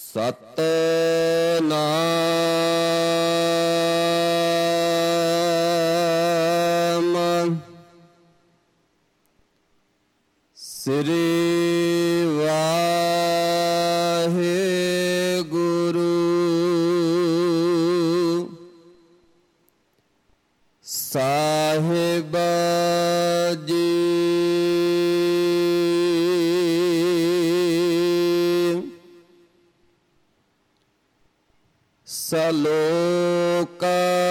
ਸਤਿਨਾਮ ਸ੍ਰੀ ਵਾਹਿਗੁਰੂ ਸਾਹਿਬ ਜੀ। ਸਲੋਕ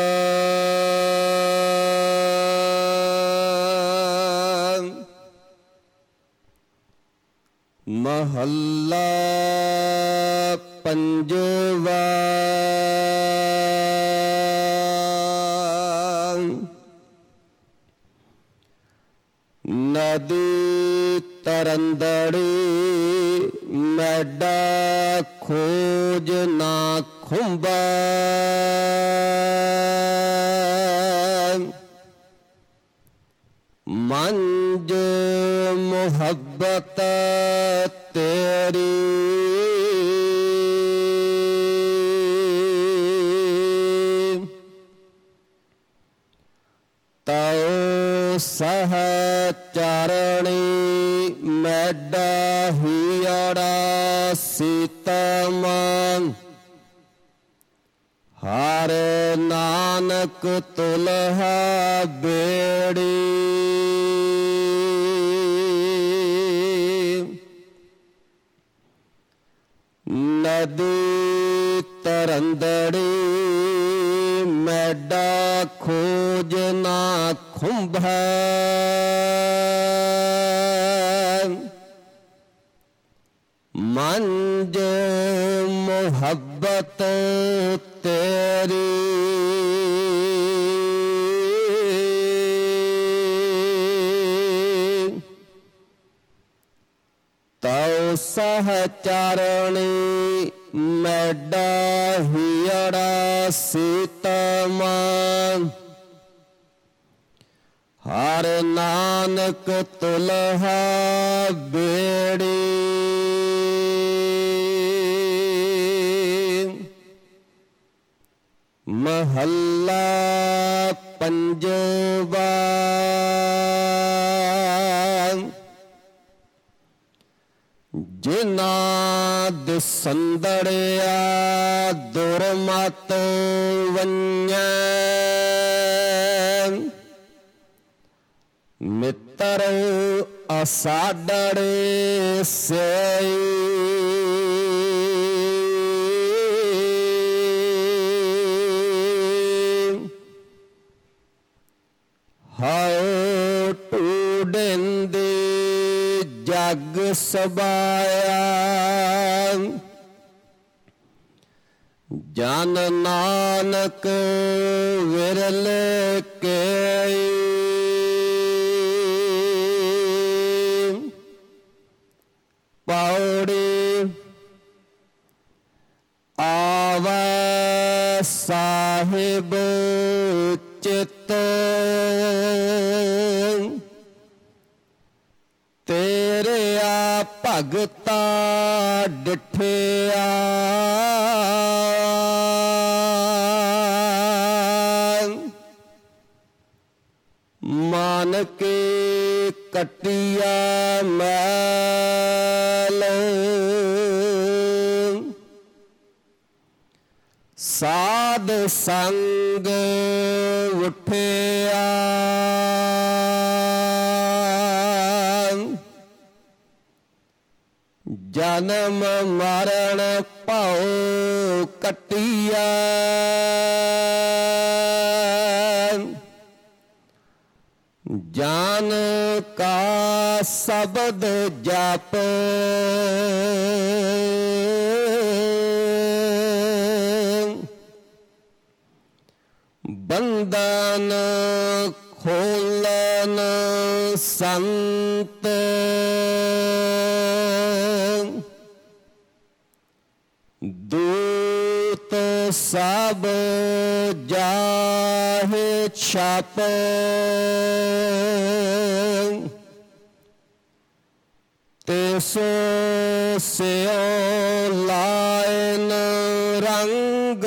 ਮਹੱਲਾ ਪੰਜਵਾ। ਨਦੀ ਤਰੰਦੜੀ ਮੈਡਾ ਖੋਜ ਨਾ ਖੁੰਬਾ। ਮੰਜ ਮੁਹੱਬਤ ਤੇਰੀ ਤਉ ਸਹ ਚਾਰਣੀ ਮੈਡਾ ਹੀੜਾ ਸੀਤਮ। ਹਰ ਨਾਨਕ ਤੁਲਹਾ ਬੇੜੀ। ਨਦੀ ਤਰੰਦੜੀ ਮੈਡਾ ਖੋਜ ਨਾ ਖੁੰਭੈ। ਮੰਜ ਮੁਹੱਬਤ ਤੇਰੀ ਤਉ ਸਹ ਚਾਰਣੀ ਮੈਡਾ ਹੀੜਾ ਸੀਤਮ। ਹਰ ਨਾਨਕ ਤੁਲਹਾ ਬੇੜੀ। ਮਹੱਲਾ ਪੰਜਵਾ। ਜਿਨ੍ਹਾਂ ਦਿਸੰਦੜਿਆ ਦੁਰਮਤ ਵੰਝੈ। ਮਿੱਤਰ ਅਸਾਡੜੇ ਸਈ। ਹਉ ਟੂਡਿੰਦੇ ਜਗ ਸਬਾਇਆ। ਜਨ ਨਾਨਕ ਵਿਰਲ ਕੇਈ। ਪੌੜੀ ਆਵੈ ਸਾਹਿਬ ਚਿਤ। ਤੇਰਿਆ ਭਗਤਾ ਡਿਠਿਆ। ਮਨ ਕੇ ਕਟਿਆ ਮੈਲ। ਸਾਧ ਸੰਗ ਉਠਿਆ। ਜਨਮ ਮਰਨ ਭਉ ਕਟਿਆ। ਜਾਨ ਕਾ ਸ਼ਬਦ ਜਪ। ਬੰਧਨ ਖੋਲਨ ਸੰਤ। ਦੂਤ ਸਭ ਜਾਹੇ ਛਾਪ। ਤਿਸ ਸਿਉ ਲਾਏ ਰੰਗ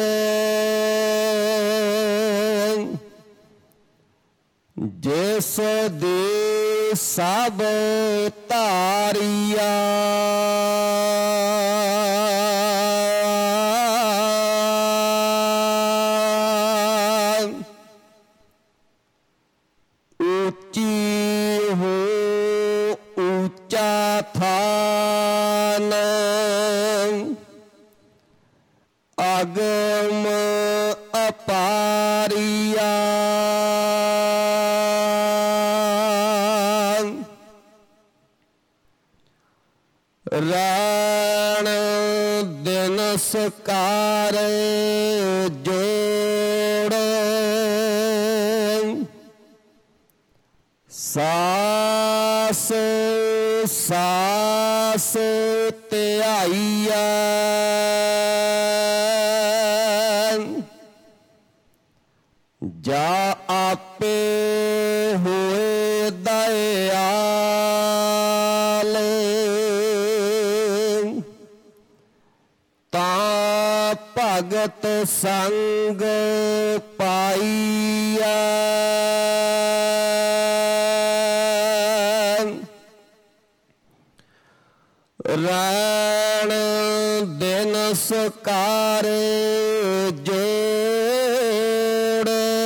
ਜਿਸ ਦੇ ਸਭ ਧਾਰੀਆ ਉੱਚੀ ਹੋ ਉੱਚਾ ਥਾਨ ਅਗਮ ਅਪਾਰੀਆ ਰਾਣ ਦਿਨ ਸਕਾਰ ਜੋੜ ਸਾਸ ਸਾਸ ਧਿਆਈਆ ਜਾ ਆਪੇ ਹੋਏ ਦਇਆਲ ਤਾਂ ਭਗਤ ਸੰਗ ਪਾਈਆ ਰਾਣ ਦਿਨ ਸਕਾਰ ਜੋੜ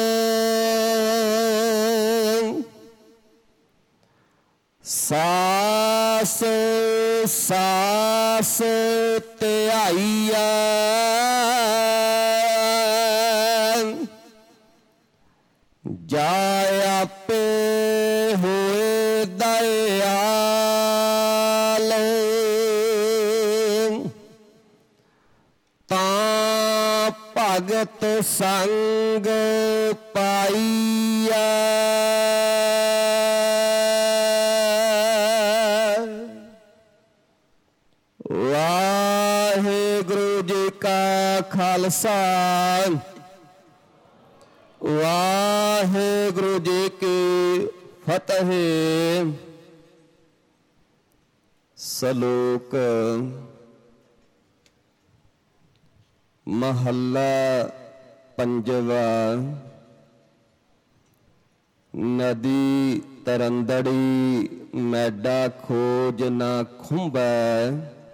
ਸਾਸ ਸਾਸ ਧਿਆਈਆ ਜਾ ਆਪੇ ਹੋਏ ਦਇਆਲ ਤਾਂ ਭਗਤ ਸੰਗ ਪਾਈਆ ਵਾਹਿਗੁਰੂ ਜੀ ਕਾ ਖਾਲਸਾ ਵਾਹਿਗੁਰੂ ਜੀ ਕੀ ਫਤਿਹ। ਸਲੋਕ ਮਹੱਲਾ ਪੰਜਵਾ। ਨਦੀ ਤਰੰਦੜੀ ਮੈਡਾ ਖੋਜ ਨਾ ਖੁੰਬੈ,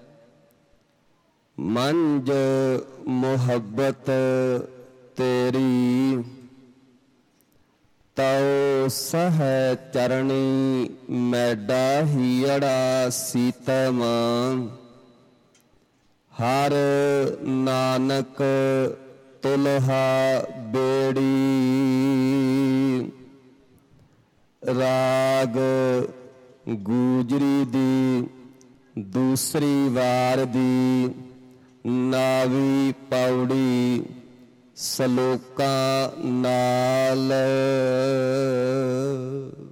ਮੰਜ ਮੁਹੱਬਤ ਤੇਰੀ ਤਉ ਸਹਿ ਚਰਣੀ ਮੈਡਾ ਹੀੜਾ ਸੀਤਮ। ਹਰ ਨਾਨਕ ਤੁਲਹਾ ਬੇੜੀ, ਰਾਗ ਗੂਜਰੀ ਦੀ ਦੂਸਰੀ ਵਾਰ ਦੀ ਨਾਵੀ ਪੌੜੀ ਸਲੋਕਾਂ ਨਾਲ।